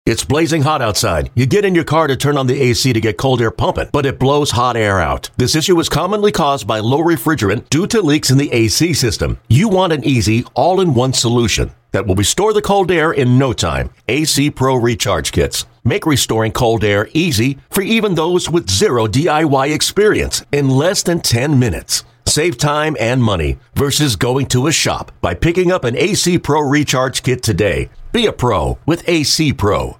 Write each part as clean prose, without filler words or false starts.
It's blazing hot outside. You get in your car to turn on the AC to get cold air pumping, but it blows hot air out. This issue is commonly caused by low refrigerant due to leaks in the AC system. You want an easy, all-in-one solution that will restore the cold air in no time. AC Pro Recharge Kits make restoring cold air easy for even those with zero DIY experience in less than 10 minutes. Save time and money versus going to a shop by picking up an AC Pro Recharge Kit today. Be a pro with AC Pro.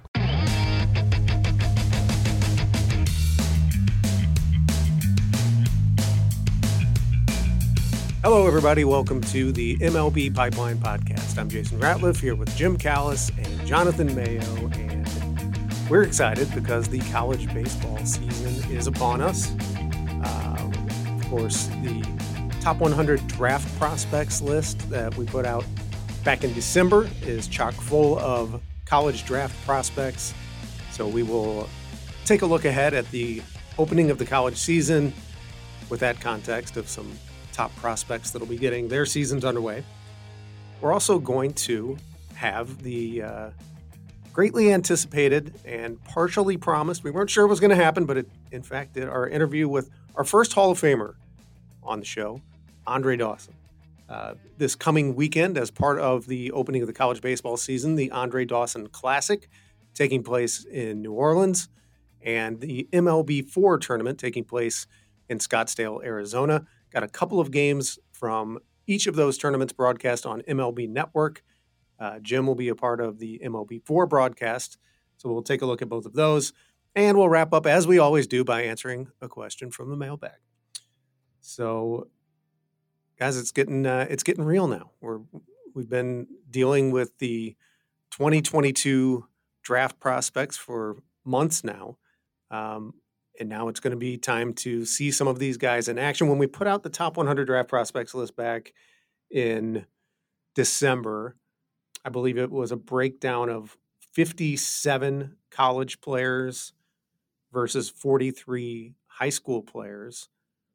Hello, everybody. Welcome to the MLB Pipeline Podcast. I'm Jason Ratliff here with Jim Callis and Jonathan Mayo, and we're excited because the college baseball season is upon us. Of course, the top 100 draft prospects list that we put out back in December is chock full of college draft prospects. So we will take a look ahead at the opening of the college season with that context of some top prospects that'll be getting their seasons underway. We're also going to have the greatly anticipated and partially promised, we weren't sure it was going to happen, but it in fact did, our interview with our first Hall of Famer on the show, Andre Dawson. This coming weekend, as part of the opening of the college baseball season, the Andre Dawson Classic taking place in New Orleans, and the MLB4 tournament taking place in Scottsdale, Arizona. Got a couple of games from each of those tournaments broadcast on MLB Network. Jim will be a part of the MLB4 broadcast, so we'll take a look at both of those, and we'll wrap up, as we always do, by answering a question from the mailbag. So, guys, it's getting real now. We've been dealing with the 2022 draft prospects for months now, and now it's going to be time to see some of these guys in action. When we put out the top 100 draft prospects list back in December, I believe it was a breakdown of 57 college players versus 43 high school players.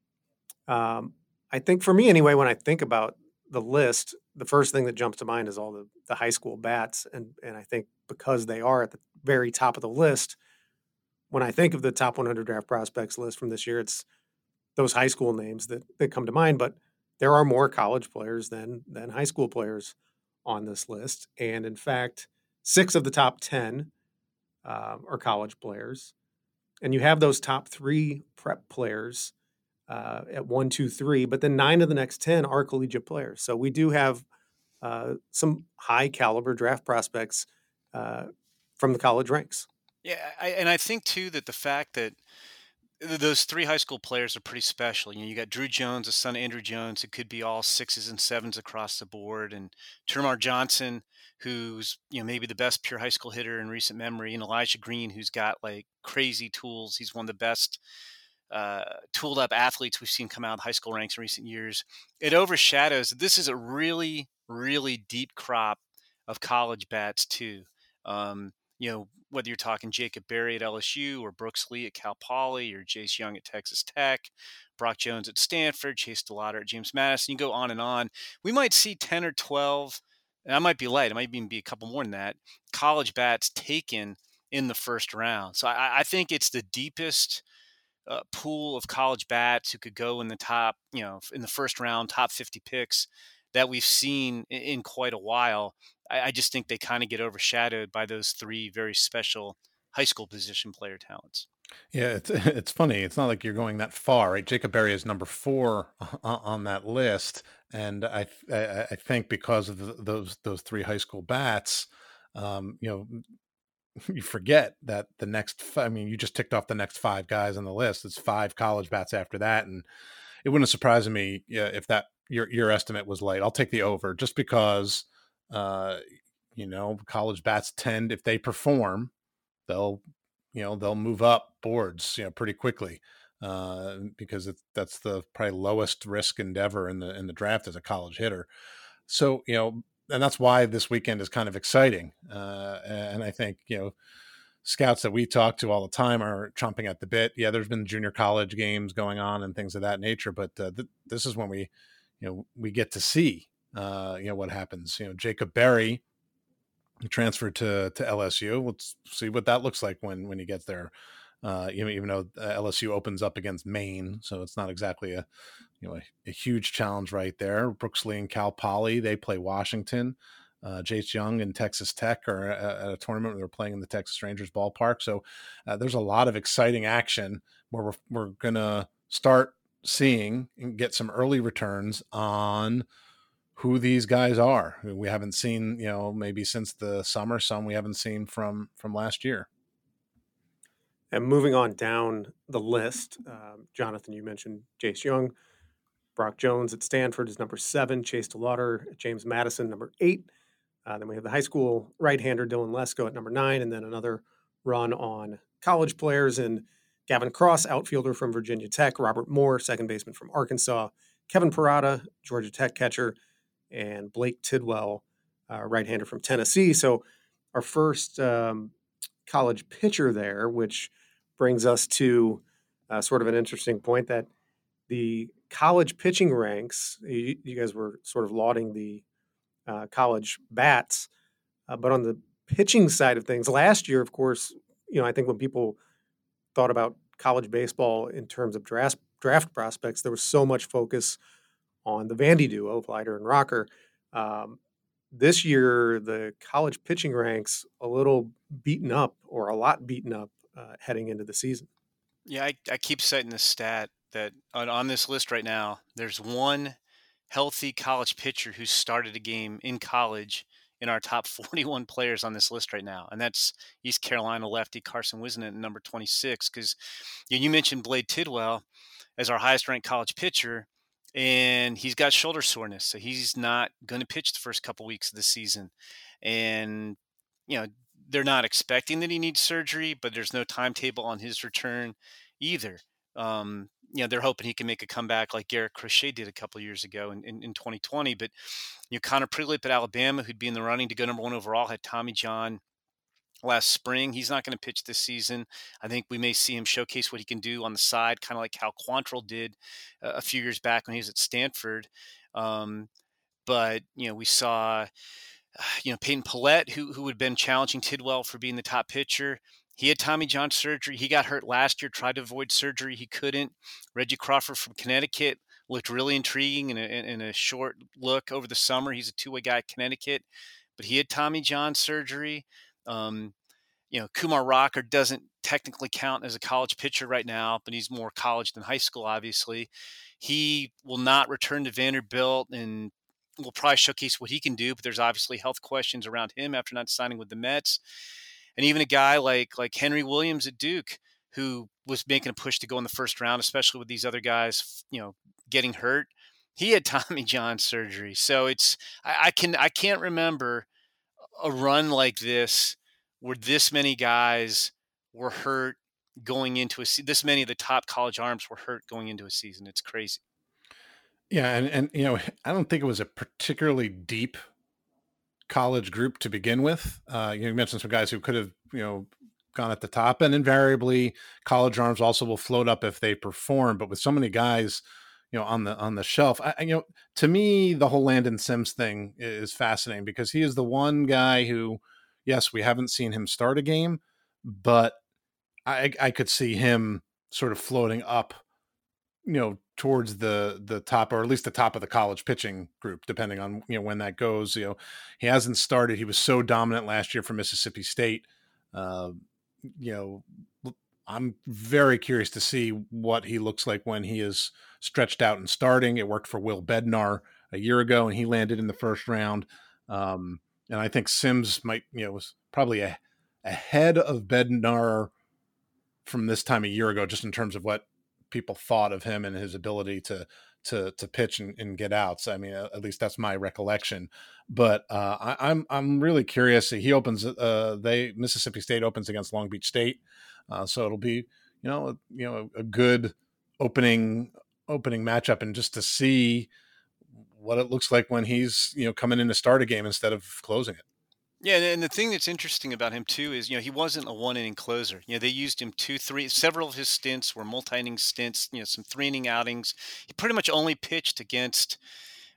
I think for me anyway, when I think about the list, the first thing that jumps to mind is all the high school bats. And I think because they are at the very top of the list, when I think of the top 100 draft prospects list from this year, it's those high school names that come to mind. But there are more college players than high school players on this list. And in fact, 6 of the top 10 are college players. And you have those top 3 prep players at 1, 2, 3, but then 9 of the next 10 are collegiate players. So we do have some high caliber draft prospects from the college ranks. Yeah, I think too that the fact that those 3 high school players are pretty special. You got Drew Jones, the son of Andrew Jones, who could be all 6s and 7s across the board, and Termarr Johnson, who's maybe the best pure high school hitter in recent memory, and Elijah Green, who's got like crazy tools. He's one of the best tooled up athletes we've seen come out of high school ranks in recent years. It overshadows. This is a really, really deep crop of college bats too. Whether you're talking Jacob Berry at LSU or Brooks Lee at Cal Poly or Jace Young at Texas Tech, Brock Jones at Stanford, Chase DeLauder at James Madison, you go on and on. We might see 10 or 12, and I might be light, it might even be a couple more than that, college bats taken in the first round. So I think it's the deepest pool of college bats who could go in the top, in the first round, top 50 picks that we've seen in quite a while. I just think they kind of get overshadowed by those 3 very special high school position player talents. Yeah, it's funny. It's not like you're going that far, right? Jacob Berry is number 4 on that list, and I think because of those 3 high school bats, you forget that the next. You just ticked off the next 5 guys on the list. It's 5 college bats after that, and it wouldn't surprise me if that your estimate was light. I'll take the over just because. College bats tend, if they perform, they'll move up boards, pretty quickly, because that's the probably lowest risk endeavor in the draft as a college hitter. So, and that's why this weekend is kind of exciting. And I think, scouts that we talk to all the time are chomping at the bit. Yeah, there's been junior college games going on and things of that nature, but this is when we get to see, what happens. Jacob Berry He transferred to LSU. Let's see what that looks like when he gets there. Even though LSU opens up against Maine, so it's not exactly a huge challenge right there. Brooks Lee and Cal Poly, they play Washington. Jace Young and Texas Tech are at a tournament where they're playing in the Texas Rangers ballpark. So there's a lot of exciting action where we're going to start seeing and get some early returns on who these guys are. We haven't seen, maybe since the summer, some we haven't seen from last year. And moving on down the list, Jonathan, you mentioned Jace Young. Brock Jones at Stanford is number 7. Chase DeLauder at James Madison, number 8. Then we have the high school right-hander Dylan Lesko at number 9, and then another run on college players in Gavin Cross, outfielder from Virginia Tech, Robert Moore, second baseman from Arkansas, Kevin Parada, Georgia Tech catcher, and Blake Tidwell, right-hander from Tennessee. So our first college pitcher there, which brings us to sort of an interesting point that the college pitching ranks, you guys were sort of lauding the college bats, but on the pitching side of things, last year, of course, I think when people thought about college baseball in terms of draft prospects, there was so much focus on the Vandy duo, Leiter and Rocker. This year, the college pitching ranks a little beaten up, or a lot beaten up, heading into the season. Yeah, I keep citing this stat that on this list right now, there's one healthy college pitcher who started a game in college in our top 41 players on this list right now. And that's East Carolina lefty Carson Wisnant at number 26. Because you mentioned Blake Tidwell as our highest ranked college pitcher, and he's got shoulder soreness. So he's not going to pitch the first couple weeks of the season. And, they're not expecting that he needs surgery, but there's no timetable on his return either. They're hoping he can make a comeback like Garrett Crochet did a couple years ago in 2020. But Connor Priglip at Alabama, who'd be in the running to go number 1 overall, had Tommy John last spring. He's not going to pitch this season. I think we may see him showcase what he can do on the side, kind of like how Quantrill did a few years back when he was at Stanford. But we saw Peyton Pallette, who had been challenging Tidwell for being the top pitcher. He had Tommy John surgery. He got hurt last year, tried to avoid surgery. He couldn't. Reggie Crawford from Connecticut looked really intriguing in a short look over the summer. He's a two-way guy at Connecticut, but he had Tommy John surgery. Kumar Rocker doesn't technically count as a college pitcher right now, but he's more college than high school, obviously. He will not return to Vanderbilt and will probably showcase what he can do, but there's obviously health questions around him after not signing with the Mets. And even a guy like Henry Williams at Duke, who was making a push to go in the first round, especially with these other guys, getting hurt. He had Tommy John surgery. So I can't remember a run like this where this many guys were hurt going into this many of the top college arms were hurt going into a season. It's crazy. Yeah, and I don't think it was a particularly deep college group to begin with. You mentioned some guys who could have, gone at the top, and invariably college arms also will float up if they perform. But with so many guys, on the shelf, to me, the whole Landon Sims thing is fascinating because he is the one guy who, yes, we haven't seen him start a game, but I could see him sort of floating up, towards the top, or at least the top of the college pitching group, depending on, when that goes. He hasn't started. He was so dominant last year for Mississippi State. I'm very curious to see what he looks like when he is stretched out and starting. It worked for Will Bednar a year ago, and he landed in the first round. And I think Sims was probably ahead of Bednar from this time a year ago, just in terms of what people thought of him and his ability to pitch and get outs. I mean, at least that's my recollection. But I'm really curious. He opens. Mississippi State opens against Long Beach State, so it'll be a good opening matchup, and just to see what it looks like when he's coming in to start a game instead of closing it. Yeah, and the thing that's interesting about him too is, he wasn't a one-inning closer. They used him 2-3. Several of his stints were multi-inning stints. Some 3-inning outings. He pretty much only pitched against,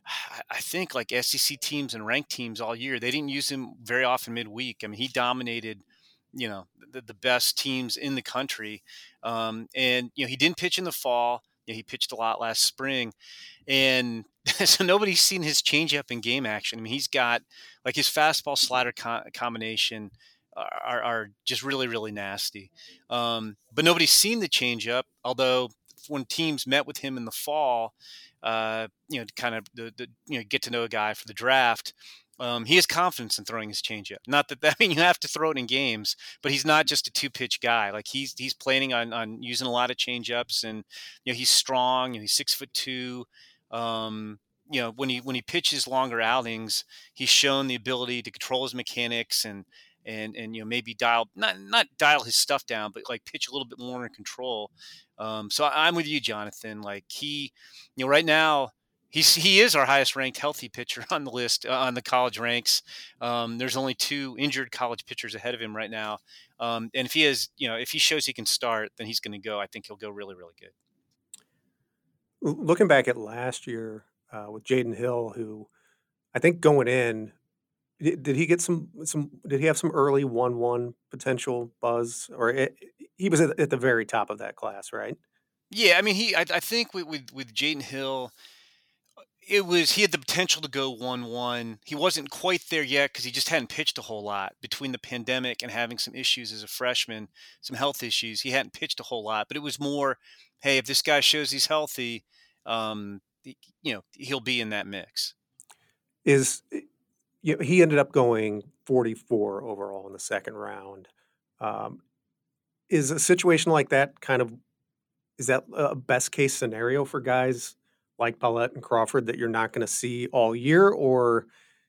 I think like SEC teams and ranked teams all year, they didn't use him very often midweek. I mean, he dominated, the best teams in the country. And, he didn't pitch in the fall. He pitched a lot last spring. And so nobody's seen his changeup in game action. I mean, he's got like his fastball slider combination are just really, really nasty. But nobody's seen the changeup, although when teams met with him in the fall, kind of get to know a guy for the draft. He has confidence in throwing his changeup. Not that I mean you have to throw it in games, but he's not just a 2-pitch guy. Like he's planning on using a lot of changeups, and he's strong. He's 6'2". When he pitches longer outings, he's shown the ability to control his mechanics and maybe dial not dial his stuff down, but like pitch a little bit more in control. So I'm with you, Jonathan. Like he, right now he is our highest ranked healthy pitcher on the list on the college ranks. There's only 2 injured college pitchers ahead of him right now. And if he has, if he shows he can start, then he's going to go. I think he'll go really, really good. Looking back at last year with Jaden Hill, who I think going in, did he get did he have some early 1-1 potential buzz, or he was at the very top of that class, right? Yeah, I mean, I think with Jaden Hill, he had the potential to go 1-1. He wasn't quite there yet because he just hadn't pitched a whole lot between the pandemic and having some issues as a freshman, some health issues. He hadn't pitched a whole lot, but it was more, hey, if this guy shows he's healthy, he'll be in that mix. He ended up going 44 overall in the second round. Is a situation like that is that a best case scenario for guys like Pallette and Crawford that you're not going to see all year, or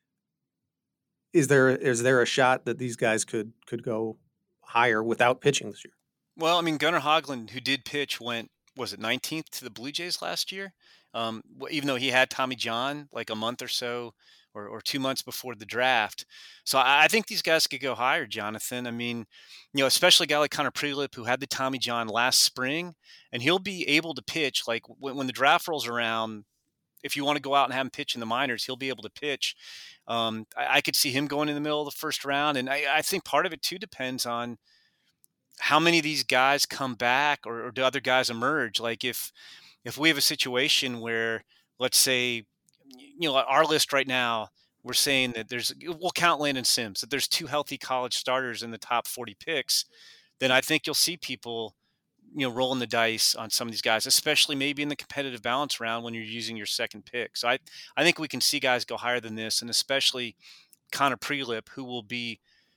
is there a shot that these guys could go higher without pitching this year? Well, I mean, Gunnar Hoglund, who did pitch, was it 19th to the Blue Jays last year? Even though he had Tommy John like a month or so or 2 months before the draft. So I think these guys could go higher, Jonathan. I mean, especially a guy like Connor Prielipp, who had the Tommy John last spring, and he'll be able to pitch like when the draft rolls around. If you want to go out and have him pitch in the minors, he'll be able to pitch. I could see him going in the middle of the first round. And I think part of it too depends on how many of these guys come back or do other guys emerge. Like if we have a situation where, let's say, our list right now, we're saying that we'll count Landon Sims, that there's 2 healthy college starters in the top 40 picks, then I think you'll see people, rolling the dice on some of these guys, especially maybe in the competitive balance round when you're using your second pick. So I think we can see guys go higher than this, and especially Connor Prielipp, who will be,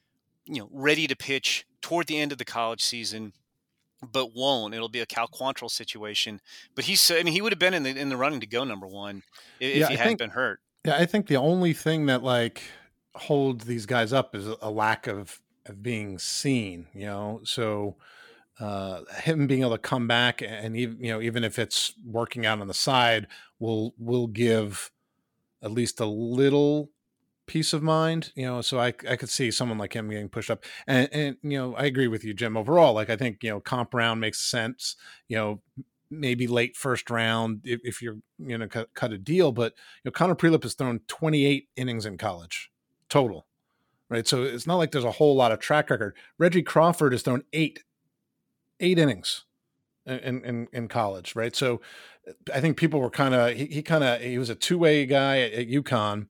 ready to pitch toward the end of the college season, but won't. It'll be a Cal Quantrill situation. But he would have been in the running to go number 1 if he hadn't been hurt. Yeah, I think the only thing that like holds these guys up is a lack of being seen. So him being able to come back and even if it's working out on the side, will give at least a little peace of mind. So I could see someone like him getting pushed up, and I agree with you, Jim. Overall, like I think comp round makes sense. Maybe late first round if you're going to cut a deal, but Connor Prielipp has thrown 28 innings in college total, right? So it's not like there's a whole lot of track record. Reggie Crawford has thrown eight innings in college, right? So I think people were he was a 2-way guy at UConn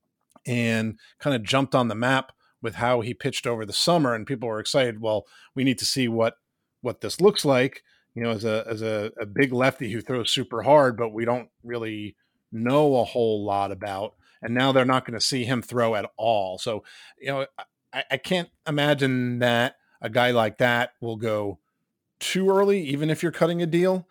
and kind of jumped on the map with how he pitched over the summer, and people were excited. Well, we need to see what this looks like, as a big lefty who throws super hard, but we don't really know a whole lot about. And now they're not going to see him throw at all. So, I can't imagine that a guy like that will go too early, even if you're cutting a deal,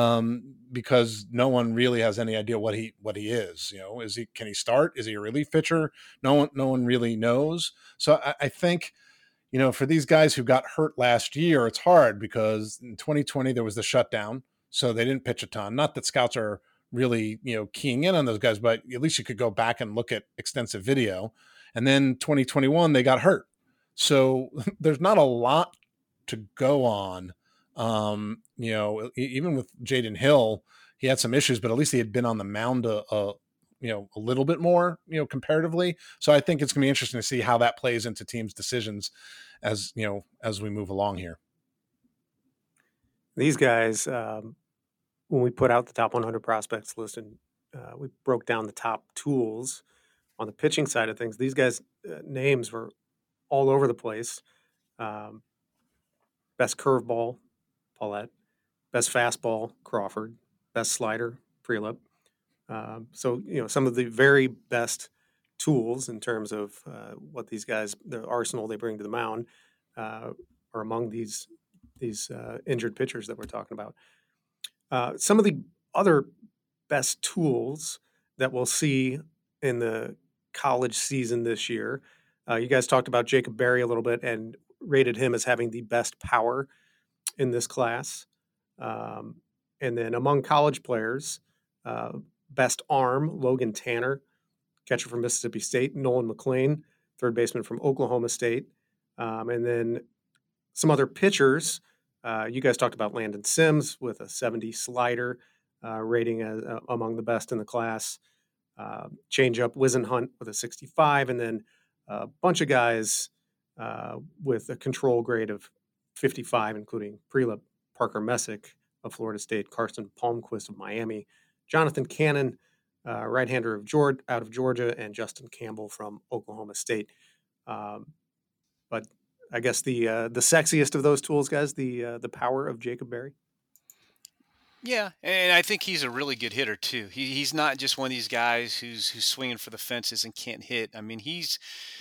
because no one really has any idea what he is. Can he start? Is he a relief pitcher? No one really knows. So I think, for these guys who got hurt last year, it's hard because in 2020 there was the shutdown, so they didn't pitch a ton. Not that scouts are really keying in on those guys, but at least you could go back and look at extensive video. And then 2021 they got hurt, so there's not a lot to go on. Even with Jaden Hill, he had some issues, but at least he had been on the mound a little bit more, comparatively. So I think it's going to be interesting to see how that plays into teams' decisions as we move along here. These guys, when we put out the top 100 prospects list and we broke down the top tools on the pitching side of things, these guys' names were all over the place. Best curveball, Paulette. Best fastball, Crawford. Best slider, Prelip. So, some of the very best tools in terms of what these guys, the arsenal they bring to the mound, are among these injured pitchers that we're talking about. Some of the other best tools that we'll see in the college season this year. You guys talked about Jacob Berry a little bit and rated him as having the best power in this class. And then among college players, best arm, Logan Tanner, catcher from Mississippi State, Nolan McLean, third baseman from Oklahoma State. And then some other pitchers. You guys talked about Landon Sims with a 70 slider rating as among the best in the class. Changeup, Wisenhunt with a 65, and then a bunch of guys with a control grade of 55, including Prelip, Parker Messick of Florida State, Carson Palmquist of Miami, Jonathan Cannon, right-hander out of Georgia, and Justin Campbell from Oklahoma State. But I guess the sexiest of those tools, guys, the power of Jacob Berry. Yeah, and I think he's a really good hitter too. He's not just one of these guys who's swinging for the fences and can't hit. I mean, he's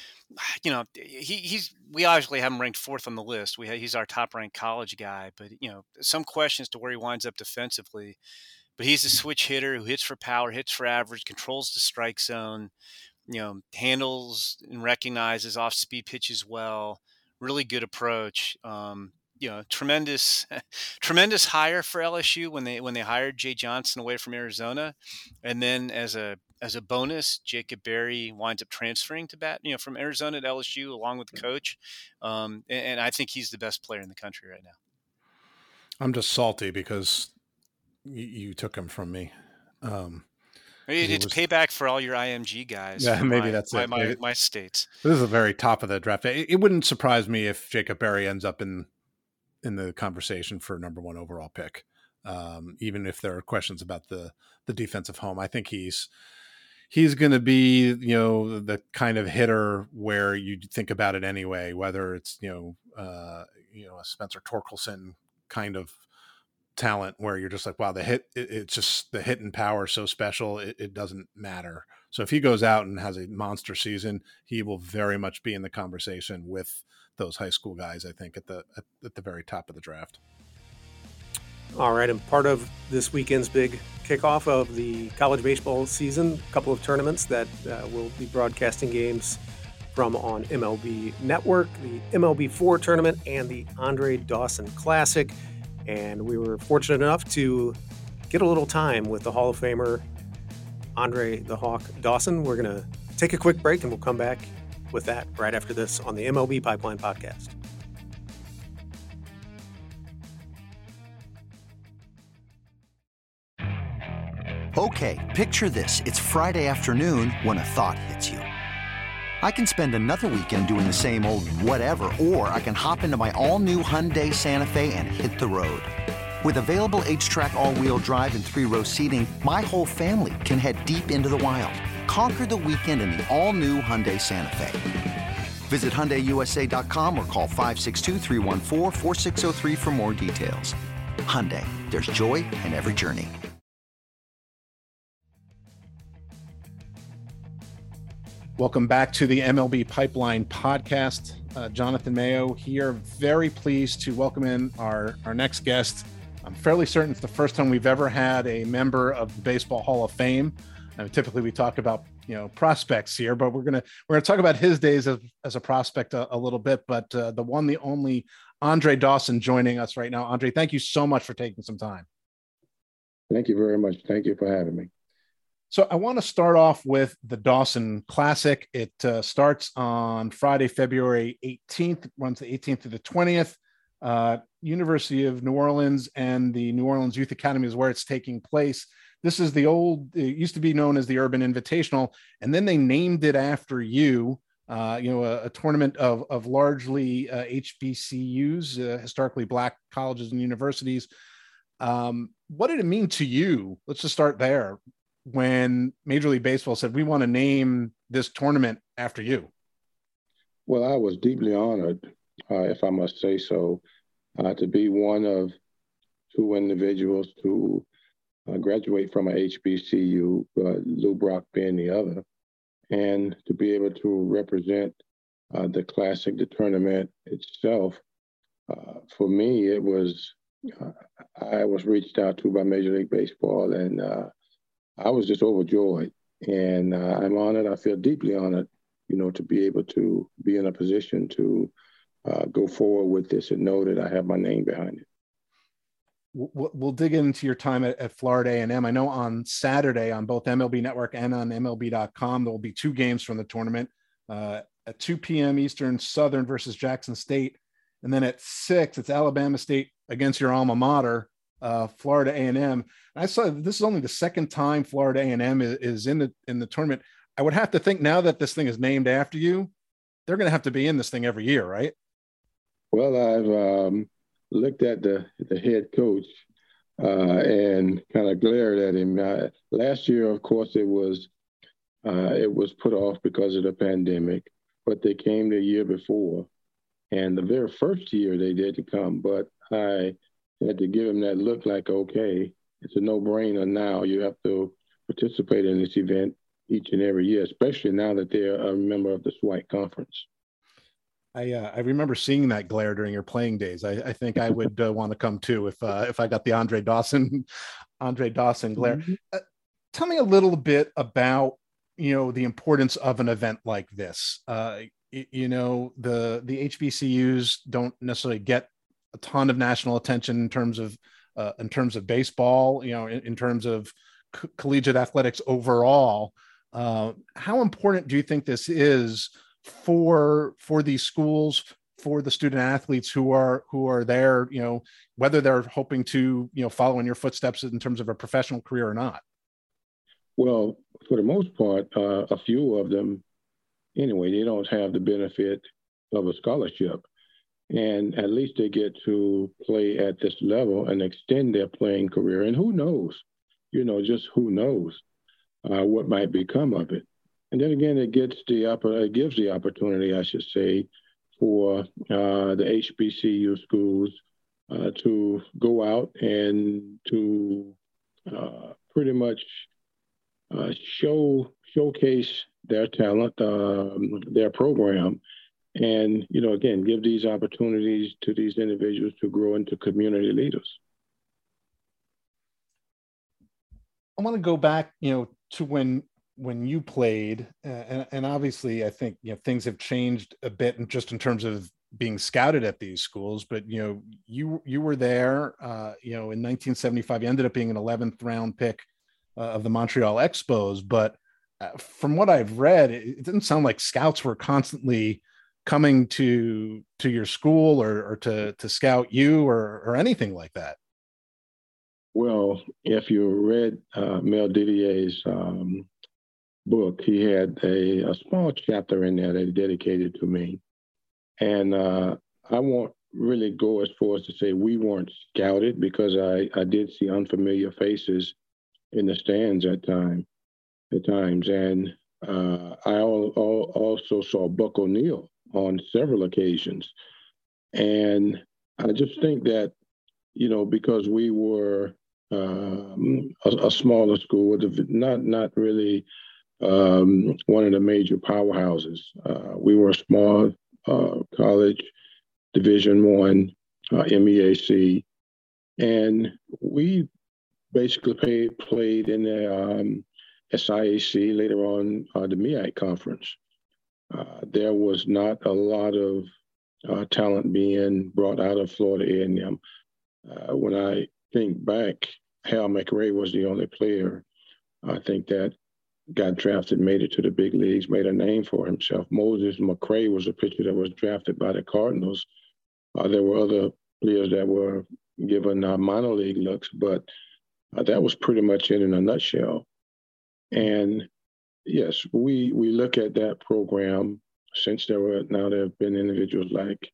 we obviously have him ranked fourth on the list. He's our top ranked college guy, but some questions to where he winds up defensively. But he's a switch hitter who hits for power, hits for average, controls the strike zone, handles and recognizes off speed pitches well. Really good approach. Tremendous hire for LSU when they hired Jay Johnson away from Arizona, and then as a bonus, Jacob Berry winds up transferring to bat, from Arizona to LSU along with the coach, and I think he's the best player in the country right now. I'm just salty because you took him from me. It's payback for all your IMG guys. Yeah, maybe that's it. My states. This is the very top of the draft. It wouldn't surprise me if Jacob Berry ends up in the conversation for number one overall pick. Even if there are questions about the defensive home, I think he's going to be, the kind of hitter where you think about it anyway, whether it's, a Spencer Torkelson kind of talent where you're just like, wow, it's just the hit and power so special. It doesn't matter. So if he goes out and has a monster season, he will very much be in the conversation with those high school guys, I think, at the very top of the draft. All right, and part of this weekend's big kickoff of the college baseball season, a couple of tournaments that will be broadcasting games from on MLB Network, the MLB4 tournament and the Andre Dawson Classic. And we were fortunate enough to get a little time with the Hall of Famer Andre the Hawk Dawson. We're going to take a quick break and we'll come back with that right after this on the MLB Pipeline Podcast. Okay, picture this. It's Friday afternoon when a thought hits you. I can spend another weekend doing the same old whatever, or I can hop into my all-new Hyundai Santa Fe and hit the road. With available H-Track all-wheel drive and 3-row seating, my whole family can head deep into the wild. Conquer the weekend in the all-new Hyundai Santa Fe. Visit HyundaiUSA.com or call 562-314-4603 for more details. Hyundai, there's joy in every journey. Welcome back to the MLB Pipeline Podcast. Jonathan Mayo here. Very pleased to welcome in our next guest. I'm fairly certain it's the first time we've ever had a member of the Baseball Hall of Fame. Typically we talk about prospects here, but we're gonna talk about his days as a prospect a little bit. But the one, the only Andre Dawson joining us right now. Andre, thank you so much for taking some time. Thank you very much. Thank you for having me. So I want to start off with the Dawson Classic. It starts on Friday, February 18th, runs the 18th to the 20th. University of New Orleans and the New Orleans Youth Academy is where it's taking place. This is it used to be known as the Urban Invitational, and then they named it after you. A tournament of largely HBCUs, historically Black colleges and universities. What did it mean to you? Let's just start there. When Major League Baseball said, we want to name this tournament after you. Well, I was deeply honored, if I must say so, to be one of two individuals to graduate from an HBCU, Lou Brock being the other, and to be able to represent the Classic, the tournament itself. For me, it was, I was reached out to by Major League Baseball, and I was just overjoyed. And I'm honored, I feel deeply honored, to be able to be in a position to go forward with this and know that I have my name behind it. We'll dig into your time at Florida A&M. I know on Saturday on both MLB Network and on MLB.com, there will be two games from the tournament. At 2 p.m. Eastern, Southern versus Jackson State. And then at 6, it's Alabama State against your alma mater, Florida A&M. And I saw this is only the second time Florida A&M is in the tournament. I would have to think now that this thing is named after you, they're going to have to be in this thing every year, right? Well, I've looked at the head coach and kind of glared at him. Last year, of course, it was put off because of the pandemic, but they came the year before. And the very first year they didn't come, but I had to give him that look like, okay, it's a no-brainer now. You have to participate in this event each and every year, especially now that they're a member of the SWITE conference. I remember seeing that glare during your playing days. I think I would want to come too if I got the Andre Dawson glare. Mm-hmm. Tell me a little bit about the importance of an event like this. The HBCUs don't necessarily get a ton of national attention in terms of baseball. In terms of collegiate athletics overall. How important do you think this is for these schools, for the student athletes who are there, whether they're hoping to, follow in your footsteps in terms of a professional career or not? Well, for the most part, a few of them, anyway, they don't have the benefit of a scholarship. And at least they get to play at this level and extend their playing career. And who knows, just who knows what might become of it. And then again, it gives the opportunity, I should say, for the HBCU schools to go out and to pretty much showcase their talent, their program, and again, give these opportunities to these individuals to grow into community leaders. I want to go back, to when you played, and obviously I think things have changed a bit, in terms of being scouted at these schools. But you were there, in 1975. You ended up being an 11th round pick of the Montreal Expos. But from what I've read, it didn't sound like scouts were constantly coming to your school or to scout you or anything like that. Well, if you read Mel Didier's book, he had a small chapter in there that he dedicated to me. And I won't really go as far as to say we weren't scouted, because I did see unfamiliar faces in the stands at times. And I also saw Buck O'Neil on several occasions. And I just think that, because we were a smaller school, not really one of the major powerhouses. We were a small college, Division I, MEAC, and we basically played in the SIAC, later on the MEAC conference. There was not a lot of talent being brought out of Florida A&M. When I think back, Hal McRae was the only player, I think, that got drafted, made it to the big leagues, made a name for himself. Moses McCray was a pitcher that was drafted by the Cardinals. There were other players that were given minor league looks, but that was pretty much it in a nutshell. And yes, we look at that program since there have been individuals like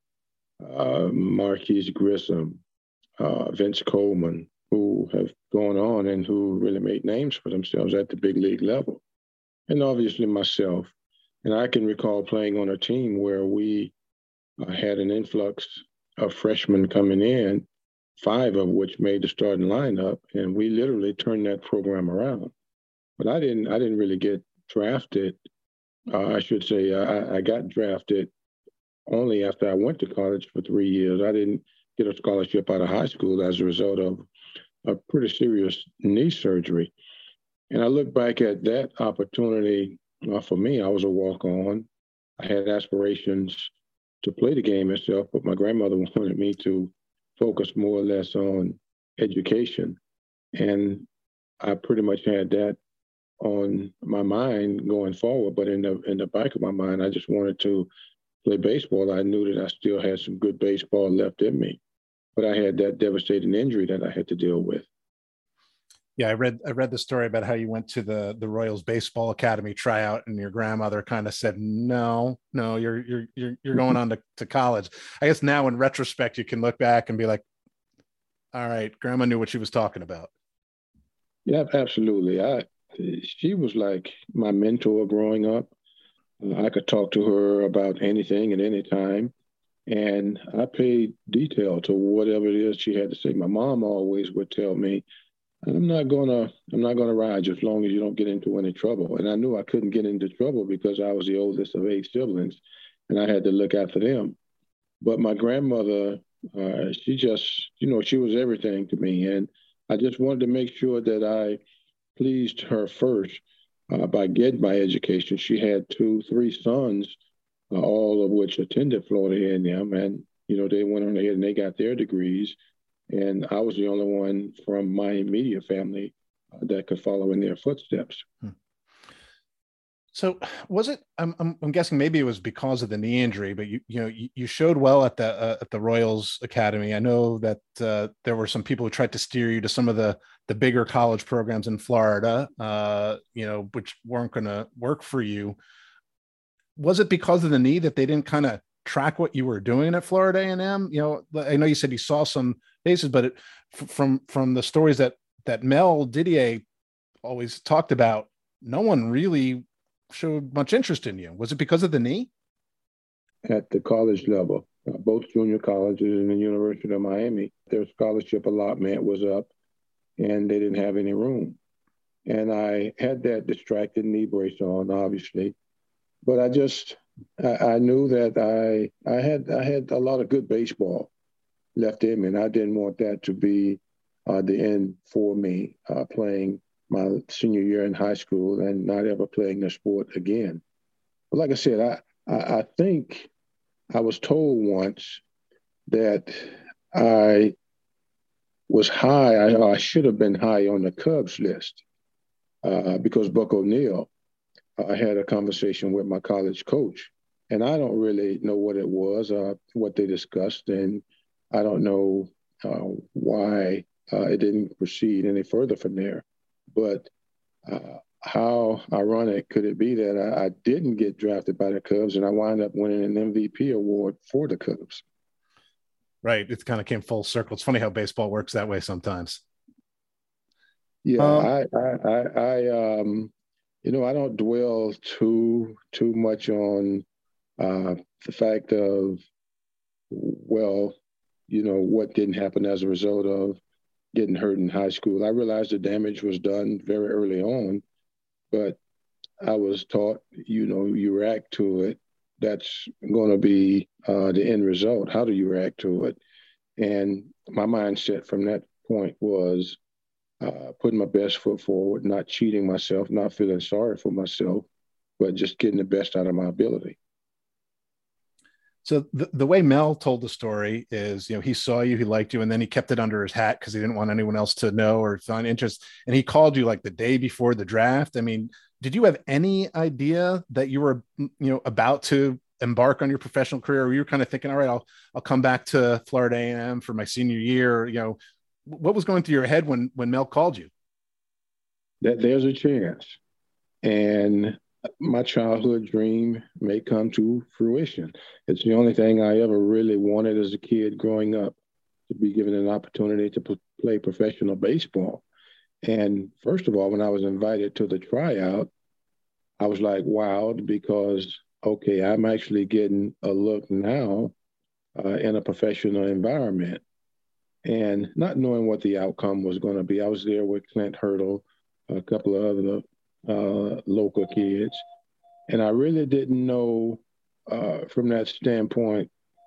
Marquise Grissom, Vince Coleman, who have gone on and who really made names for themselves at the big league level. And obviously myself. And I can recall playing on a team where we had an influx of freshmen coming in, 5 of which made the starting lineup, and we literally turned that program around. But I didn't really get drafted. I should say I got drafted only after I went to college for 3 years. I didn't get a scholarship out of high school as a result of a pretty serious knee surgery. And I look back at that opportunity. For me, I was a walk-on. I had aspirations to play the game itself, but my grandmother wanted me to focus more or less on education. And I pretty much had that on my mind going forward. But in the back of my mind, I just wanted to play baseball. I knew that I still had some good baseball left in me, but I had that devastating injury that I had to deal with. Yeah, I read the story about how you went to the Royals Baseball Academy tryout, and your grandmother kind of said, "No, you're going on to college." I guess now in retrospect, you can look back and be like, "All right, Grandma knew what she was talking about." Yeah, absolutely. She was like my mentor growing up. I could talk to her about anything at any time, and I paid detail to whatever it is she had to say. My mom always would tell me, I'm not gonna ride you as long as you don't get into any trouble. And I knew I couldn't get into trouble because I was the oldest of 8 siblings, and I had to look after them. But my grandmother, she just, she was everything to me, and I just wanted to make sure that I pleased her first by getting my education. She had 3 sons, all of which attended Florida A&M, and they went on ahead and they got their degrees. And I was the only one from my immediate family that could follow in their footsteps. So was it? I'm guessing maybe it was because of the knee injury, but you showed well at the Royals Academy. I know that there were some people who tried to steer you to some of the bigger college programs in Florida, which weren't going to work for you. Was it because of the knee that they didn't kind of track what you were doing at Florida A&M? I know you said you saw some bases, but from the stories that Mel Didier always talked about, no one really showed much interest in you. Was it because of the knee? At the college level, both junior colleges and the University of Miami, their scholarship allotment was up and they didn't have any room. And I had that distracted knee brace on, obviously, but I knew that I had a lot of good baseball left in me, and I didn't want that to be the end for me, playing my senior year in high school and not ever playing the sport again. But like I said, I think I was told once that I was high. I should have been high on the Cubs list because Buck O'Neil. I had a conversation with my college coach, and I don't really know what it was, what they discussed, and I don't know why it didn't proceed any further from there. But how ironic could it be that I didn't get drafted by the Cubs and I wound up winning an MVP award for the Cubs? Right. It kind of came full circle. It's funny how baseball works that way sometimes. Yeah, I don't dwell too much on the fact of, what didn't happen as a result of getting hurt in high school. I realized the damage was done very early on, but I was taught, you react to it. That's going to be the end result. How do you react to it? And my mindset from that point was putting my best foot forward, not cheating myself, not feeling sorry for myself, but just getting the best out of my ability. So the way Mel told the story is, he saw you, he liked you, and then he kept it under his hat because he didn't want anyone else to know or find interest. And he called you like the day before the draft. I mean, did you have any idea that you were, about to embark on your professional career? Or you were kind of thinking, all right, I'll come back to Florida A&M for my senior year. You know, what was going through your head when Mel called you? That there's a chance, and my childhood dream may come to fruition. It's the only thing I ever really wanted as a kid growing up, to be given an opportunity to play professional baseball. And first of all, when I was invited to the tryout, I was like wowed because, okay, I'm actually getting a look now in a professional environment. And not knowing what the outcome was going to be, I was there with Clint Hurdle, a couple of other local kids. And I really didn't know from that standpoint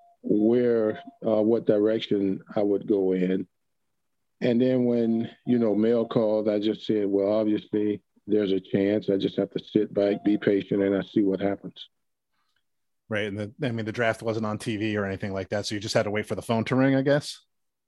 what direction I would go in. And then when, Mel called, I just said, well, obviously there's a chance. I just have to sit back, be patient, and I see what happens. Right. And the draft wasn't on TV or anything like that. So you just had to wait for the phone to ring, I guess.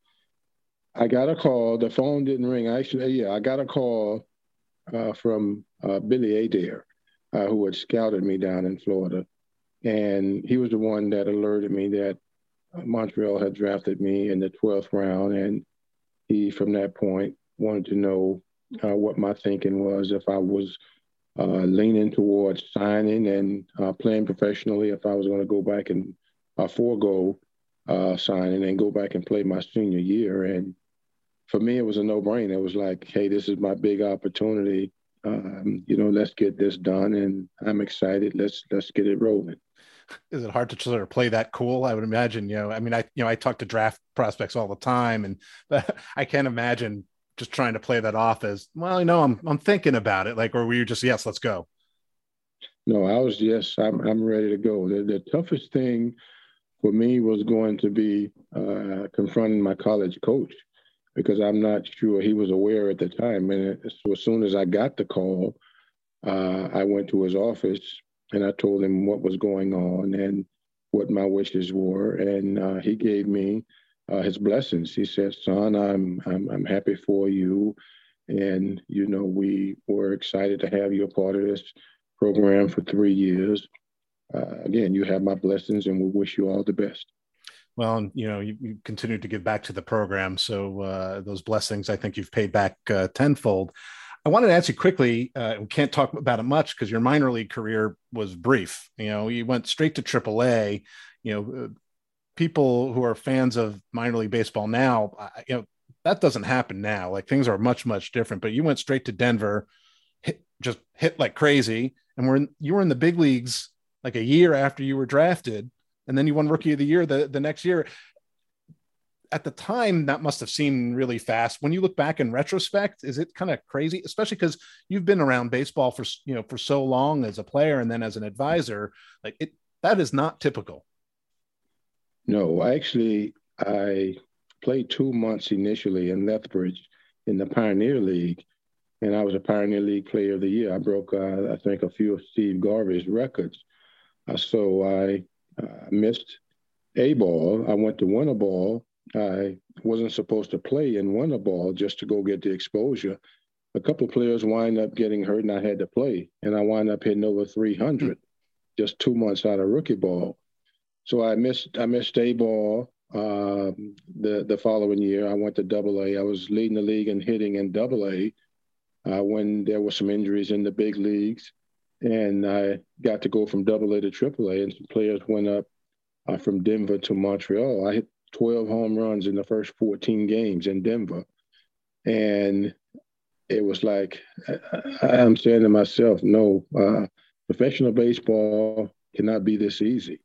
I got a call. The phone didn't ring. I got a call from Billy Adair, who had scouted me down in Florida. And he was the one that alerted me that Montreal had drafted me in the 12th round. And he, from that point, wanted to know what my thinking was, if I was leaning towards signing and playing professionally, if I was going to go back and forego signing and go back and play my senior year. And for me, it was a no-brainer. It was like, hey, this is my big opportunity. Let's get this done, and I'm excited. Let's get it rolling. Is it hard to sort of play that cool? I would imagine. I talk to draft prospects all the time, and I can't imagine just trying to play that off as, well, I'm thinking about it. Like, or were you just, yes, let's go? No, I was, yes, I'm ready to go. The toughest thing for me was going to be confronting my college coach, because I'm not sure he was aware at the time. And so as soon as I got the call, I went to his office and I told him what was going on and what my wishes were. And he gave me his blessings. He said, son, I'm happy for you. And, we were excited to have you a part of this program for 3 years. Again, you have my blessings, and we wish you all the best. Well, you continue to give back to the program. So those blessings, I think you've paid back tenfold. I wanted to ask you quickly, we can't talk about it much because your minor league career was brief. You went straight to AAA. People who are fans of minor league baseball now, that doesn't happen now. Like, things are much, much different. But you went straight to Denver, hit like crazy. And you were in the big leagues like a year after you were drafted. And then you won Rookie of the Year the next year. At the time, that must have seemed really fast. When you look back in retrospect, is it kind of crazy, especially because you've been around baseball for so long as a player and then as an advisor? Like, that is not typical. No, actually, I played 2 months initially in Lethbridge in the Pioneer League, and I was a Pioneer League Player of the Year. I broke, I think, a few of Steve Garvey's records. So I missed a ball. I went to winter ball. I wasn't supposed to play in winter ball just to go get the exposure. A couple of players wind up getting hurt, and I had to play. And I wound up hitting over 300 just 2 months out of rookie ball. So I missed a ball. The following year, I went to AA. I was leading the league in hitting in AA when there were some injuries in the big leagues. And I got to go from AA to AAA, and some players went up from Denver to Montreal. I hit 12 home runs in the first 14 games in Denver. And it was like, I'm saying to myself, no, professional baseball cannot be this easy.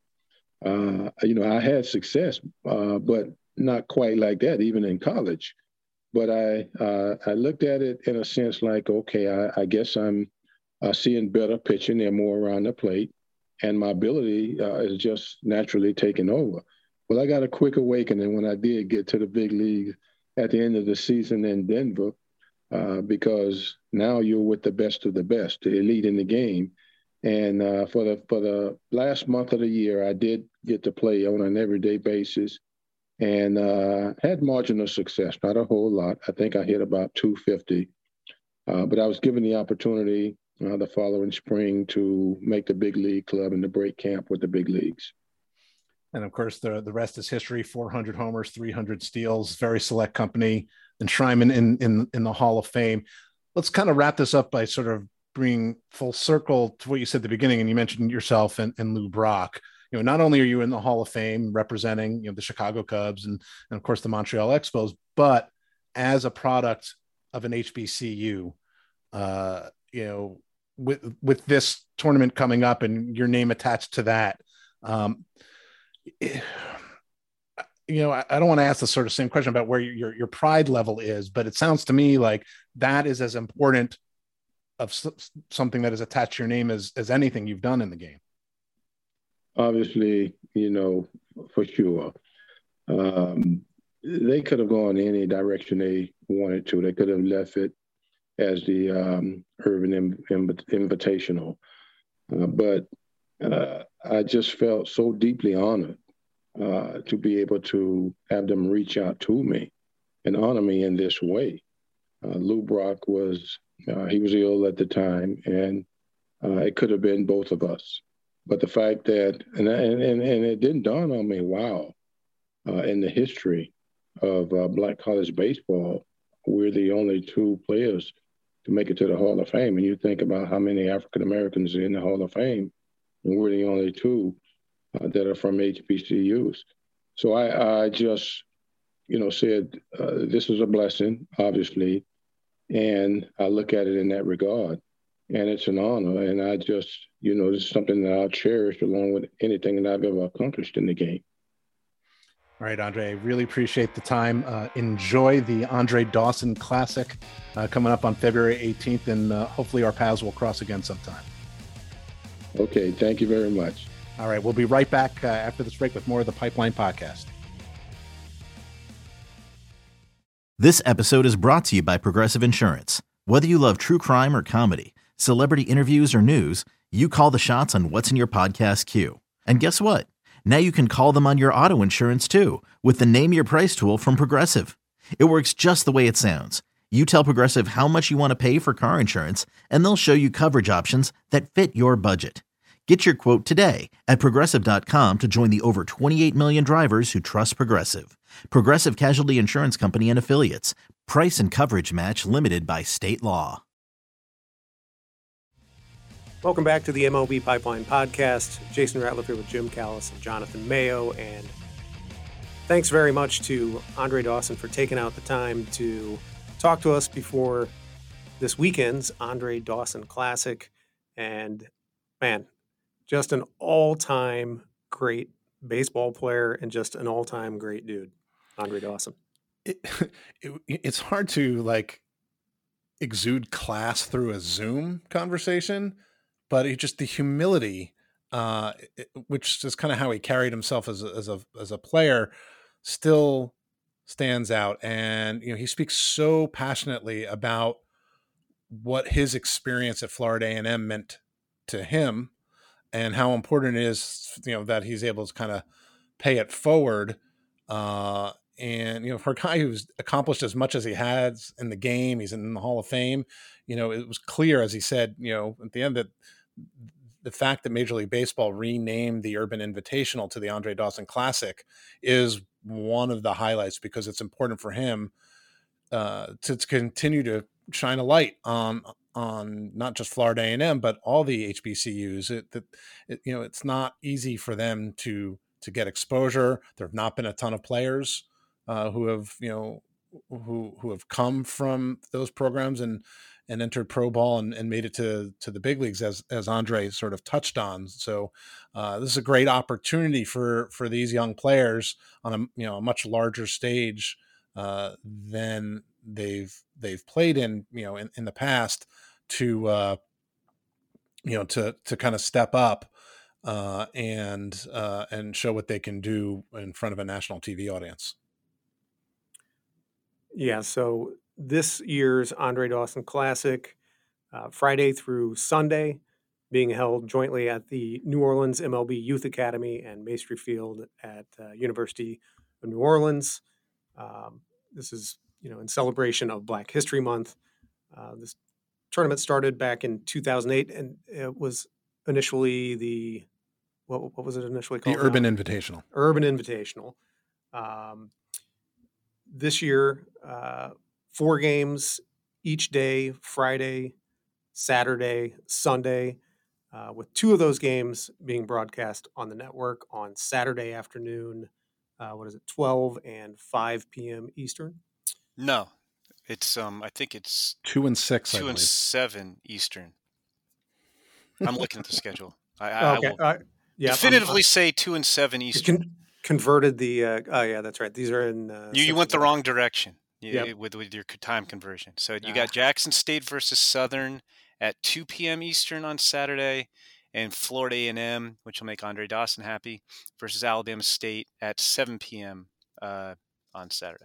I had success, but not quite like that, even in college. But I looked at it in a sense like, okay, I guess I'm seeing better pitching. They're more around the plate, and my ability is just naturally taking over. Well, I got a quick awakening when I did get to the big league at the end of the season in Denver, because now you're with the best of the best, the elite in the game. And for the last month of the year, I did get to play on an everyday basis, and had marginal success, not a whole lot. I think I hit about 250. But I was given the opportunity the following spring to make the big league club and to break camp with the big leagues. And of course, the rest is history. 400 homers, 300 steals, very select company, enshrinement in the Hall of Fame. Let's kind of wrap this up by sort of bringing full circle to what you said at the beginning. And you mentioned yourself and Lou Brock. Not only are you in the Hall of Fame representing, the Chicago Cubs and of course the Montreal Expos, but as a product of an HBCU, with this tournament coming up and your name attached to that, I don't want to ask the sort of same question about where your pride level is, but it sounds to me like that is as important of something that is attached to your name as anything you've done in the game. Obviously, for sure. They could have gone any direction they wanted to. They could have left it as the Urban Invitational. But I just felt so deeply honored to be able to have them reach out to me and honor me in this way. Lou Brock was ill at the time, and it could have been both of us. But the fact that, and it didn't dawn on me, wow, in the history of Black college baseball, we're the only two players to make it to the Hall of Fame. And you think about how many African Americans are in the Hall of Fame, and we're the only two that are from HBCUs. So I just, said, this is a blessing, obviously, and I look at it in that regard. And it's an honor, and I just, this is something that I'll cherish along with anything that I've ever accomplished in the game. All right, Andre, I really appreciate the time. Enjoy the Andre Dawson Classic coming up on February 18th, and hopefully our paths will cross again sometime. Okay, thank you very much. All right, we'll be right back after this break with more of the Pipeline Podcast. This episode is brought to you by Progressive Insurance. Whether you love true crime or comedy, celebrity interviews or news, you call the shots on what's in your podcast queue. And guess what? Now you can call them on your auto insurance too with the Name Your Price tool from Progressive. It works just the way it sounds. You tell Progressive how much you want to pay for car insurance, and they'll show you coverage options that fit your budget. Get your quote today at Progressive.com to join the over 28 million drivers who trust Progressive. Progressive Casualty Insurance Company and Affiliates. Price and coverage match limited by state law. Welcome back to the MLB Pipeline Podcast. Jason Ratliff here with Jim Callis and Jonathan Mayo. And thanks very much to Andre Dawson for taking out the time to talk to us before this weekend's Andre Dawson Classic. And man, just an all-time great baseball player and just an all-time great dude, Andre Dawson. It's hard to exude class through a Zoom conversation, but just the humility, which is kind of how he carried himself as a player, still stands out. And he speaks so passionately about what his experience at Florida A&M meant to him, and how important it is, that he's able to kind of pay it forward. And, for a guy who's accomplished as much as he has in the game, he's in the Hall of Fame, it was clear, as he said, at the end, that the fact that Major League Baseball renamed the Urban Invitational to the Andre Dawson Classic is one of the highlights, because it's important for him to continue to shine a light on not just Florida A&M, but all the HBCUs. It's not easy for them to get exposure. There have not been a ton of players who have come from those programs and entered pro ball and made it to the big leagues, as Andre sort of touched on. So this is a great opportunity for these young players on a much larger stage than they've played in the past, to kind of step up and show what they can do in front of a national TV audience. Yeah, so this year's Andre Dawson Classic, Friday through Sunday, being held jointly at the New Orleans MLB Youth Academy and Maestri Field at University of New Orleans. This is, in celebration of Black History Month. This tournament started back in 2008, and it was initially what was it initially called? The Urban Invitational. Urban Invitational. This year, 4 games each day, Friday, Saturday, Sunday, with 2 of those games being broadcast on the network on Saturday afternoon. 12 and 5 p.m. Eastern? No, it's I think it's 2 and 6. 2 and 7 Eastern. I'm looking at the schedule. I Okay. will definitively say 2 and 7 Eastern. Converted the. Oh yeah, that's right. These are in. You went the wrong direction Yep. with your time conversion. So you got Jackson State versus Southern at 2 p.m. Eastern on Saturday, and Florida A&M, which will make Andre Dawson happy, versus Alabama State at 7 p.m. On Saturday.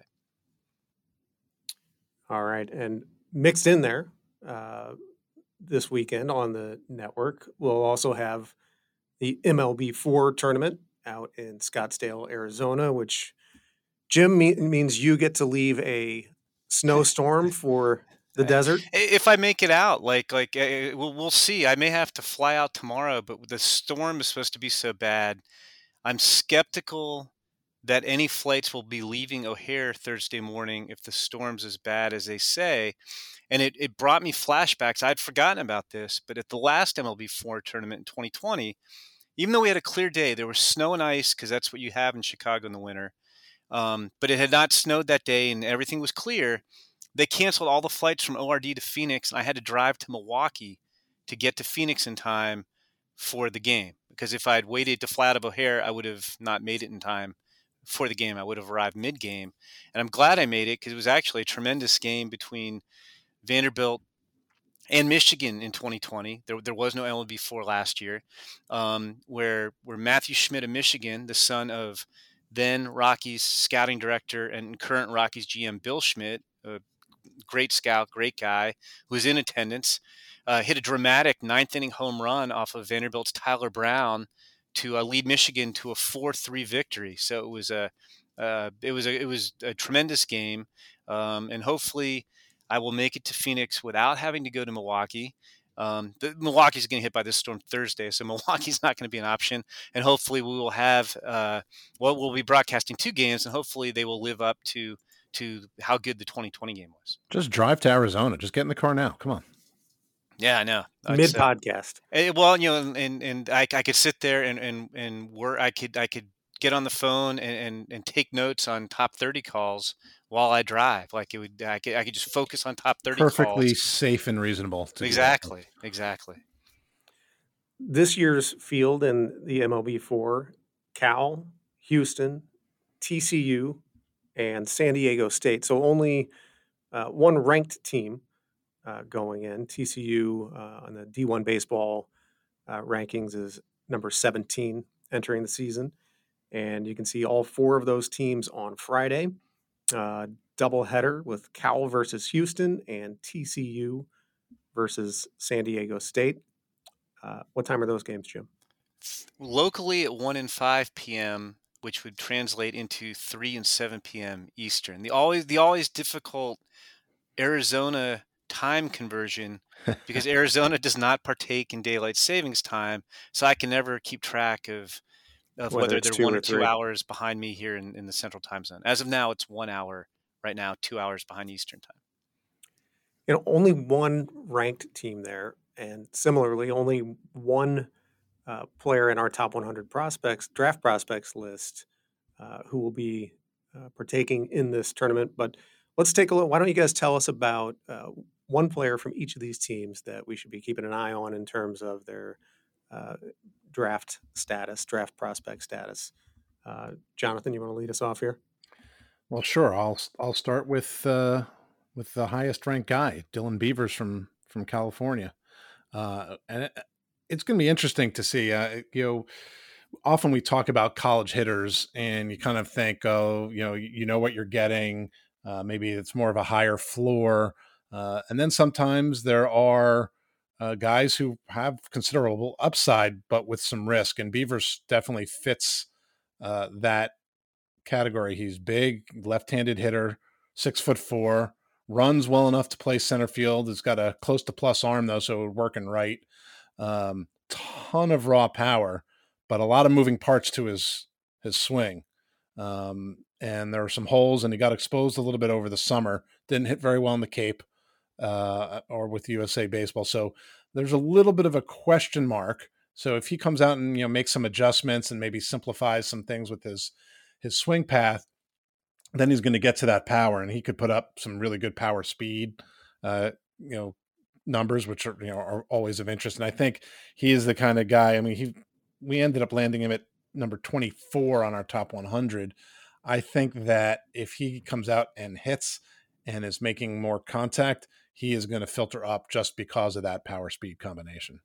All right, and mixed in there this weekend on the network, we'll also have the MLB4 tournament out in Scottsdale, Arizona, which, Jim, means you get to leave a snowstorm for the desert. If I make it out, we'll see. I may have to fly out tomorrow, but the storm is supposed to be so bad. I'm skeptical that any flights will be leaving O'Hare Thursday morning if the storm's as bad as they say. And it brought me flashbacks. I'd forgotten about this, but at the last MLB4 tournament in 2020, even though we had a clear day, there was snow and ice because that's what you have in Chicago in the winter. But it had not snowed that day and everything was clear. They canceled all the flights from ORD to Phoenix, and I had to drive to Milwaukee to get to Phoenix in time for the game. Because if I had waited to fly out of O'Hare, I would have not made it in time for the game. I would have arrived mid-game. And I'm glad I made it because it was actually a tremendous game between Vanderbilt and Michigan in 2020. There was no MLB4 last year, where Matthew Schmidt of Michigan, the son of then Rockies scouting director and current Rockies GM Bill Schmidt, a great scout, great guy, who was in attendance, hit a dramatic 9th-inning home run off of Vanderbilt's Tyler Brown to lead Michigan to a 4-3 victory. So it was a tremendous game, and hopefully I will make it to Phoenix without having to go to Milwaukee. Milwaukee's going to get hit by this storm Thursday, so Milwaukee's not going to be an option. And hopefully we will have, we'll be broadcasting 2 games, and hopefully they will live up to how good the 2020 game was. Just drive to Arizona. Just get in the car now. Come on. Yeah, I know. Mid podcast. Well, and I could sit there and work. I could get on the phone and take notes on top 30 calls while I drive. I could just focus on top 30 Perfectly calls. safe and reasonable. Exactly. This year's field in the MLB4, Cal, Houston, TCU, and San Diego State. So only one ranked team going in. TCU on the D1 baseball rankings is number 17 entering the season. And you can see all 4 of those teams on Friday. Doubleheader with Cal versus Houston and TCU versus San Diego State. What time are those games, Jim? Locally at 1 and 5 p.m., which would translate into 3 and 7 p.m. Eastern. The always difficult Arizona time conversion, because Arizona does not partake in daylight savings time, so I can never keep track of whether they're 1 or 2 hours behind me here in the central time zone. As of now, it's 1 hour right now, 2 hours behind Eastern time. Only one ranked team there, and similarly, only one player in our top 100 draft prospects list who will be partaking in this tournament. But let's take a look. Why don't you guys tell us about one player from each of these teams that we should be keeping an eye on in terms of their draft prospect status. Jonathan, you want to lead us off here? Well, sure. I'll start with the highest ranked guy, Dylan Beavers from California, and it's going to be interesting to see. Often we talk about college hitters, and you kind of think, you know what you're getting. Maybe it's more of a higher floor, and then sometimes there are guys who have considerable upside, but with some risk. And Beavers definitely fits that category. He's big, left-handed hitter, 6'4", runs well enough to play center field. He's got a close to plus arm though, so working right. Ton of raw power, but a lot of moving parts to his swing. And there were some holes, and he got exposed a little bit over the summer. Didn't hit very well in the Cape or with USA Baseball. So there's a little bit of a question mark. So if he comes out and makes some adjustments and maybe simplifies some things with his swing path, then he's going to get to that power, and he could put up some really good power speed, numbers, which are always of interest. And I think he is the kind of guy. I mean, we ended up landing him at number 24 on our top 100. I think that if he comes out and hits and is making more contact, he is going to filter up just because of that power speed combination.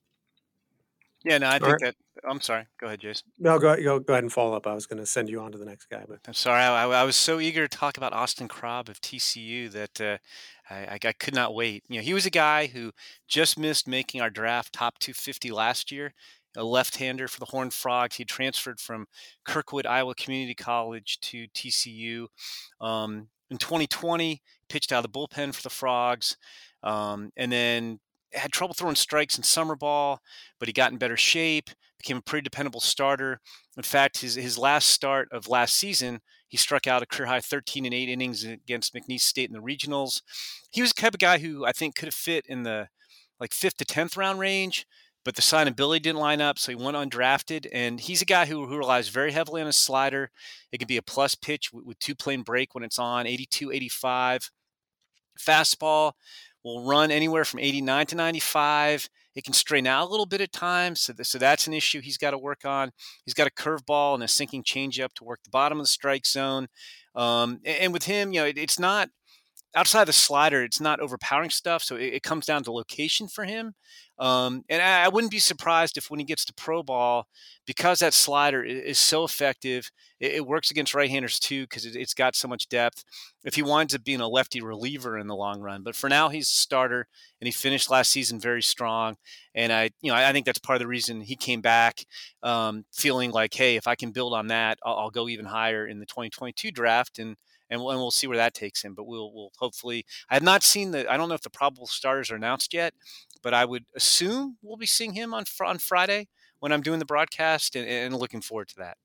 Yeah, no, I think that. I'm sorry. Go ahead, Jason. No, go ahead and follow up. I was going to send you on to the next guy, but I'm sorry. I was so eager to talk about Austin Krob of TCU that I could not wait. He was a guy who just missed making our draft top 250 last year. A left-hander for the Horned Frogs. He transferred from Kirkwood, Iowa Community College to TCU. In 2020, pitched out of the bullpen for the Frogs, and then had trouble throwing strikes in summer ball, but he got in better shape, became a pretty dependable starter. In fact, his last start of last season, he struck out a career-high 13 and 8 innings against McNeese State in the regionals. He was the type of guy who I think could have fit in the 5th to 10th round range, but the signability didn't line up, so he went undrafted. And he's a guy who relies very heavily on his slider. It can be a plus pitch with two-plane break when it's on, 82, 85. Fastball will run anywhere from 89 to 95. It can strain out a little bit at times, so that's an issue he's got to work on. He's got a curveball and a sinking changeup to work the bottom of the strike zone. And with him, it's not outside the slider, it's not overpowering stuff, so it comes down to location for him. And I wouldn't be surprised if when he gets to pro ball, because that slider is so effective, it works against right-handers too because it's got so much depth, if he winds up being a lefty reliever in the long run. But for now, he's a starter, and he finished last season very strong. And I think that's part of the reason he came back feeling like, hey, if I can build on that, I'll go even higher in the 2022 draft, and we'll see where that takes him. But we'll hopefully. I have not seen I don't know if the probable starters are announced yet, but I would assume we'll be seeing him on Friday when I'm doing the broadcast, and looking forward to that.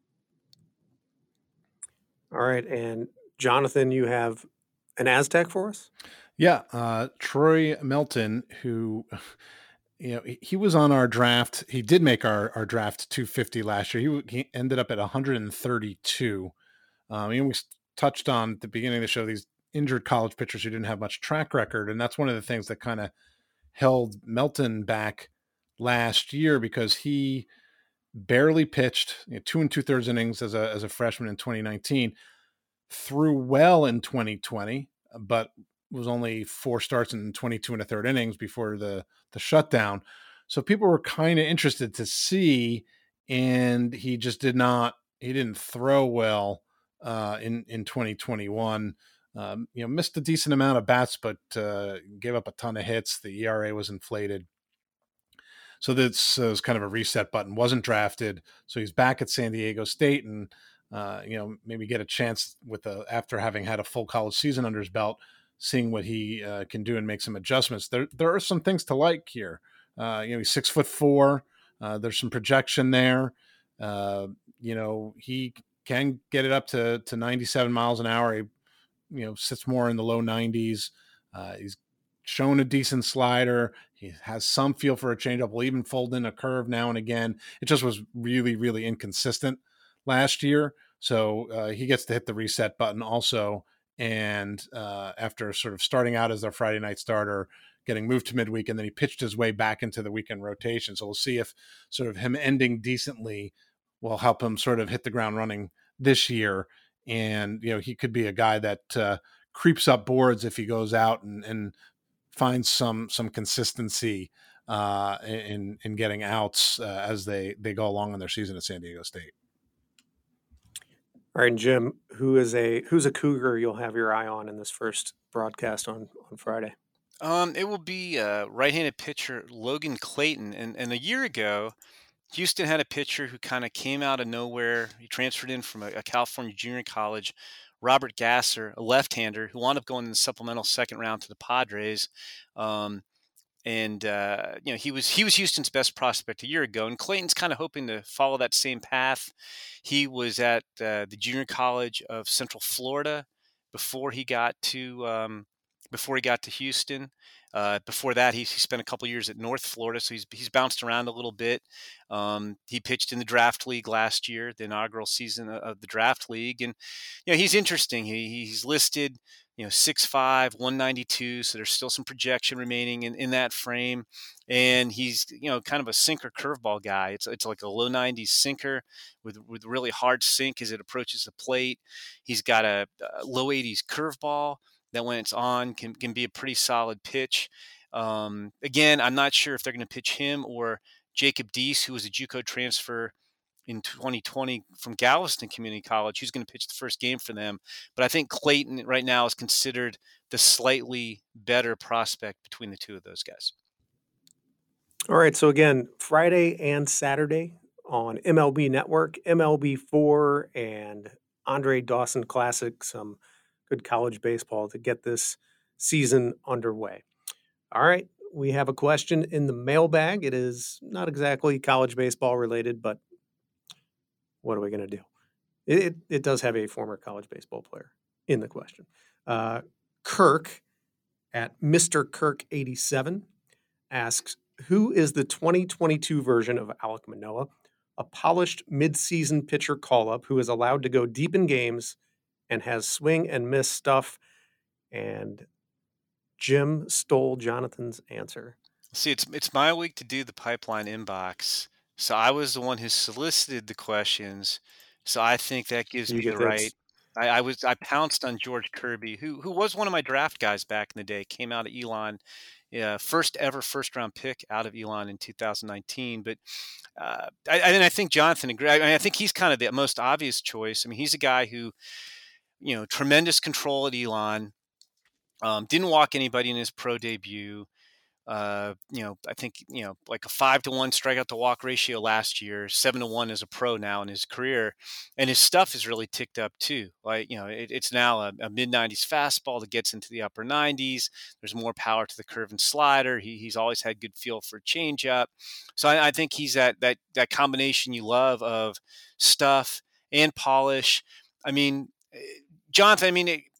All right, and Jonathan, you have an Aztec for us? Yeah, Troy Melton, who he was on our draft. He did make our draft 250 last year. He ended up at 132. We touched on at the beginning of the show these injured college pitchers who didn't have much track record, and that's one of the things that kind of held Melton back last year because he barely pitched 2 2/3 innings as a freshman in 2019, threw well in 2020, but was only 4 starts in 22 1/3 innings before the shutdown. So people were kind of interested to see, and he just didn't throw well in 2021. Missed a decent amount of bats, but gave up a ton of hits. The ERA was inflated. So this was kind of a reset button. Wasn't drafted, so he's back at San Diego State, and maybe get a chance after having had a full college season under his belt, seeing what he can do and make some adjustments. There are some things to like here. He's 6'4". There's some projection there. He can get it up to 97 miles an hour. He sits more in the low 90s. He's shown a decent slider. He has some feel for a changeup. Will even fold in a curve now and again. It just was really, really inconsistent last year. So he gets to hit the reset button also. And after sort of starting out as their Friday night starter, getting moved to midweek, and then he pitched his way back into the weekend rotation. So we'll see if sort of him ending decently will help him sort of hit the ground running this year. And, he could be a guy that creeps up boards if he goes out and finds some consistency in getting outs as they go along in their season at San Diego State. All right, and Jim, who's a Cougar you'll have your eye on in this first broadcast on Friday? It will be right-handed pitcher Logan Clayton. And a year ago, Houston had a pitcher who kind of came out of nowhere. He transferred in from a California junior college, Robert Gasser, a left-hander who wound up going in the supplemental second round to the Padres. He was Houston's best prospect a year ago, and Clayton's kind of hoping to follow that same path. He was at the Junior College of Central Florida before he got to Houston. Before that, he spent a couple years at North Florida, so he's bounced around a little bit. He pitched in the draft league last year, the inaugural season of the draft league, and he's interesting. He's listed 6'5", 192, so there's still some projection remaining in that frame. And he's, kind of a sinker curveball guy. It's like a low 90s sinker with really hard sink as it approaches the plate. He's got a low 80s curveball that when it's on can be a pretty solid pitch. Again, I'm not sure if they're going to pitch him or Jacob Deese, who was a JUCO transfer in 2020 from Galveston Community College, who's going to pitch the first game for them. But I think Clayton right now is considered the slightly better prospect between the two of those guys. All right. So again, Friday and Saturday on MLB Network, MLB4 and Andre Dawson Classic, some good college baseball to get this season underway. All right. We have a question in the mailbag. It is not exactly college baseball related, but what are we going to do? It does have a former college baseball player in the question. Kirk at Mr. Kirk 87 asks, who is the 2022 version of Alek Manoah, a polished mid-season pitcher call-up who is allowed to go deep in games and has swing and miss stuff? And Jim stole Jonathan's answer. See, it's my week to do the pipeline inbox. So I was the one who solicited the questions. So I think that gives me the right. I pounced on George Kirby, who was one of my draft guys back in the day, came out of Elon, first ever first round pick out of Elon in 2019. But I think Jonathan agreed. I think he's kind of the most obvious choice. I mean, he's a guy who, tremendous control at Elon, didn't walk anybody in his pro debut. I think, like a 5-to-1 strikeout to walk ratio last year, 7-to-1 as a pro now in his career. And his stuff is really ticked up too. Like, it's now a mid-90s fastball that gets into the upper 90s. There's more power to the curve and slider. He's always had good feel for changeup. So I think he's that combination you love of stuff and polish. I mean, Jonathan,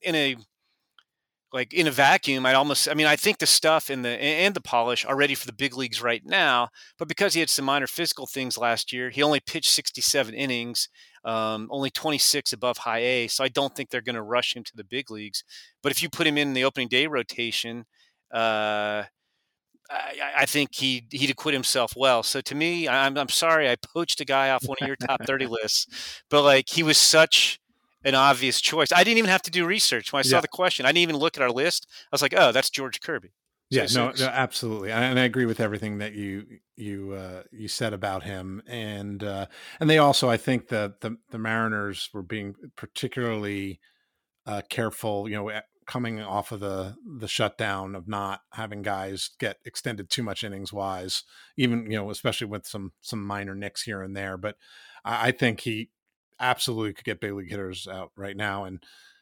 in a vacuum, I think the stuff and the polish are ready for the big leagues right now. But because he had some minor physical things last year, he only pitched 67 innings, only 26 above high A. So I don't think they're going to rush him to the big leagues. But if you put him in the opening day rotation, I think he'd acquit himself well. So to me, I'm sorry I poached a guy off one of your top 30 lists, but he was such an obvious choice. I didn't even have to do research when I saw the question. I didn't even look at our list. I was like, oh, that's George Kirby. So no, absolutely. And I agree with everything that you said about him. And they also, I think that the Mariners were being particularly careful, coming off of the shutdown of not having guys get extended too much innings wise, even, especially with some minor nicks here and there. But I think he absolutely could get big league hitters out right now. And,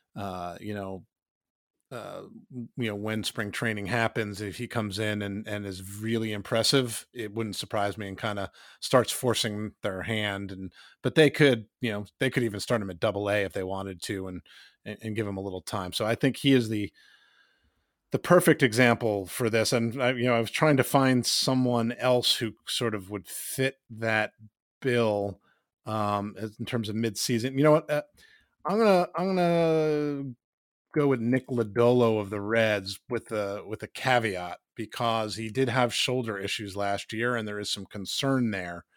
when spring training happens, if he comes in and is really impressive, it wouldn't surprise me and kind of starts forcing their hand. But they could even start him at Double-A if they wanted to and give him a little time. So I think he is the perfect example for this. And I was trying to find someone else who sort of would fit that bill in terms of mid-season. You know what? I'm gonna go with Nick Lodolo of the Reds with a caveat, because he did have shoulder issues last year and there is some concern there.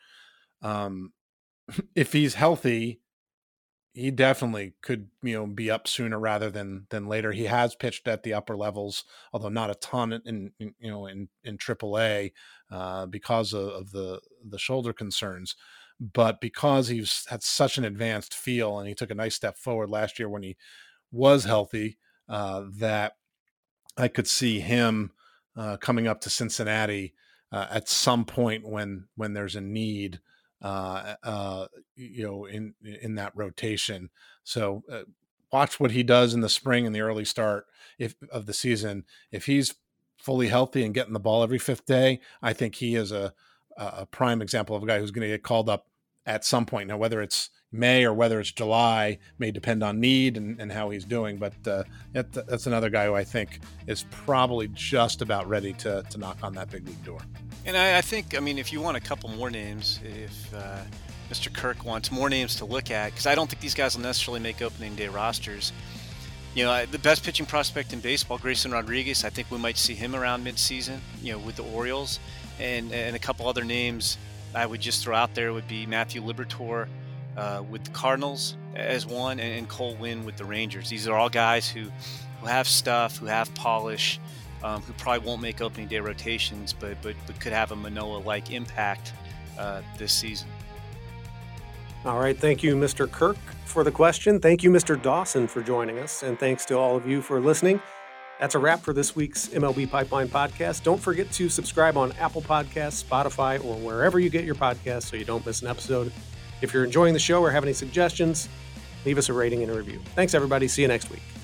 If he's healthy, he definitely could, be up sooner rather than later. He has pitched at the upper levels, although not a ton in AAA because of the shoulder concerns. But because he's had such an advanced feel and he took a nice step forward last year when he was healthy, that I could see him coming up to Cincinnati at some point when there's a need, in that rotation. So watch what he does in the spring and the early start of the season. If he's fully healthy and getting the ball every fifth day, I think he is a prime example of a guy who's going to get called up at some point. Now, whether it's May or whether it's July may depend on need and how he's doing. But that's another guy who I think is probably just about ready to knock on that big league door. And I think, if you want a couple more names, if Mr. Kirk wants more names to look at, because I don't think these guys will necessarily make opening day rosters. The best pitching prospect in baseball, Grayson Rodriguez, I think we might see him around midseason, with the Orioles. And a couple other names I would just throw out there would be Matthew Liberatore with the Cardinals as one, and Cole Winn with the Rangers. These are all guys who have stuff, who have polish, who probably won't make opening day rotations, but could have a Manoah-like impact this season. All right. Thank you, Mr. Kirk, for the question. Thank you, Mr. Dawson, for joining us. And thanks to all of you for listening. That's a wrap for this week's MLB Pipeline podcast. Don't forget to subscribe on Apple Podcasts, Spotify, or wherever you get your podcasts so you don't miss an episode. If you're enjoying the show or have any suggestions, leave us a rating and a review. Thanks, everybody. See you next week.